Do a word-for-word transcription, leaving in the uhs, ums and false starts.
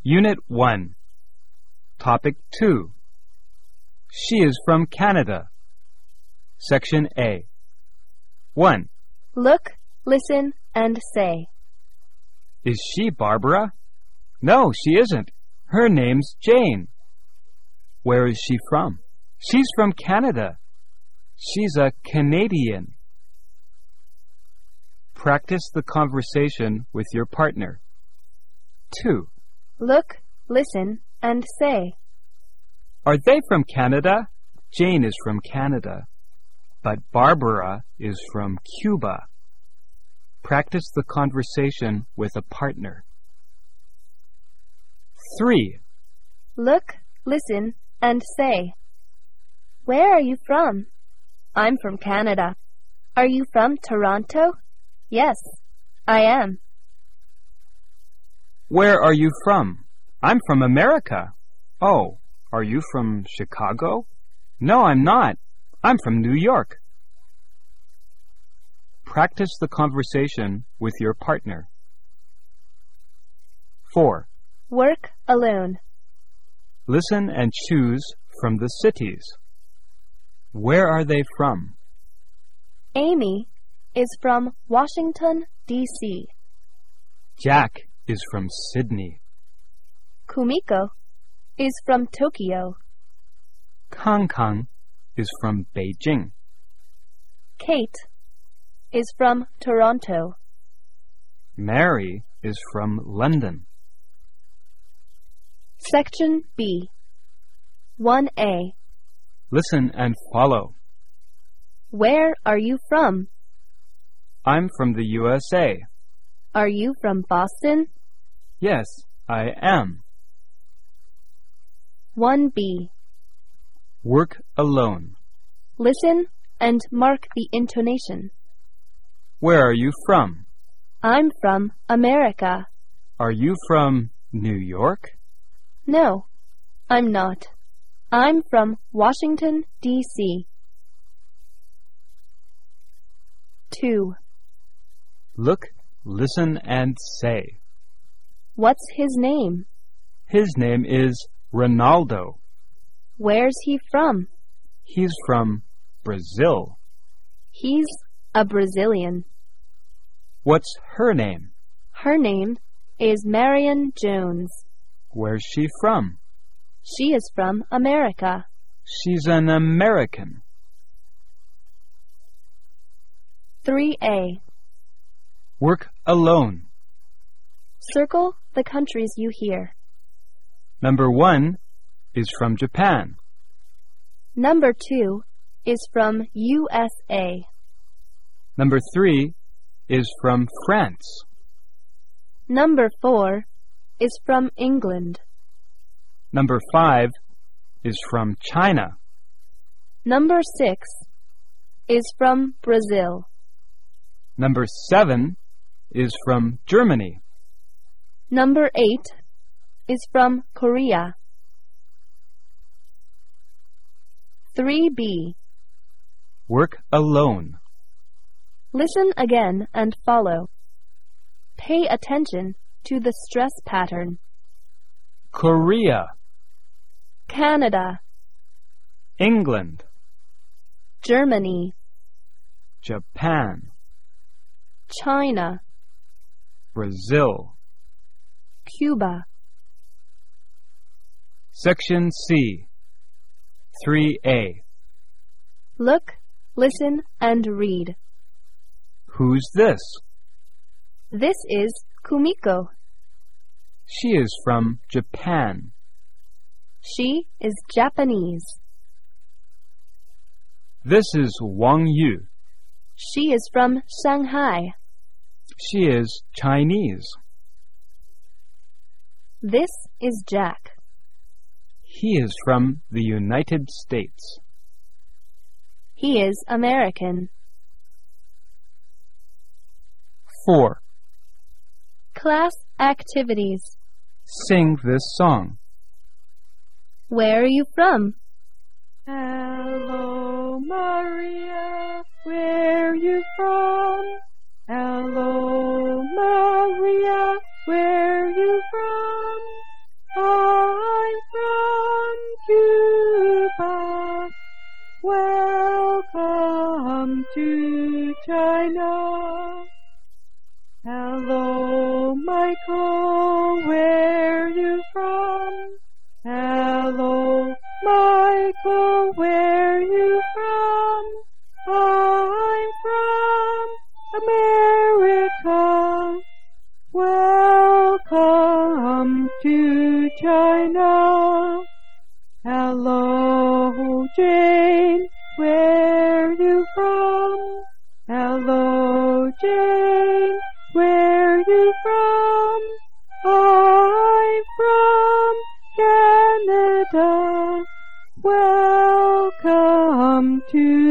Unit one. Topic two. She is from Canada. Section A. one. Look, listen, and say. Is she Barbara? No, she isn't. Her name's Jane. Where is she from? She's from Canada. She's a Canadian. Practice the conversation with your partner. two. Look, listen, and say. Are they from Canada? Jane is from Canada, but Barbara is from Cuba. Practice the conversation with a partner. three. Look, listen, and say. Where are you from? I'm from Canada. Are you from Toronto? Yes, I am. Where are you from? I'm from America. Oh, are you from Chicago? No, I'm not. I'm from New York. Practice the conversation with your partner. four. Work alone. Listen and choose from the cities. Where are they from? Amy is from Washington, D C Jack is from Sydney. Kumiko is from Tokyo. Kang Kang is from Beijing. Kate is from Toronto. Mary is from London. Section B. one A. Listen and follow. Where are you from? I'm from the U S A. Are you from Boston? Yes, I am. one B. Work alone. Listen and mark the intonation. Where are you from? I'm from America. Are you from New York? No, I'm not. I'm from Washington, D C two. Look, listen, and say. What's his name? His name is Ronaldo. Where's he from? He's from Brazil. He's a Brazilian. What's her name? Her name is Marion Jones. Where's she from? She is from America. She's an American. three A. Work alone. Circle the countries you hear. Number one is from Japan. Number two is from U S A. Number three is from France. Number four is from England. Number five is from China. Number six is from Brazil. Number seven is from Germany. Number eight is from Korea. three B. Work alone. Listen again and follow. Pay attention to the stress pattern. Korea. Canada. England. Germany. Japan. China. Brazil. Cuba. Section C. three A. Look, listen, and read. Who's this? This is Kumiko. She is from Japan. She is Japanese. This is Wang Yu. She is from Shanghai. She is Chinese. This is Jack. He is from the United States. He is American. four. Class activities. Sing this song. Where are you from? Hello, Maria, where are you from? Hello, Maria, where are you from? to China. Hello, Michael, where you from? Hello, Michael, where you from? I'm from America. Welcome to China. Hello, Jane, where you from? Hello, Jane, where you from? I'm from Canada. Welcome to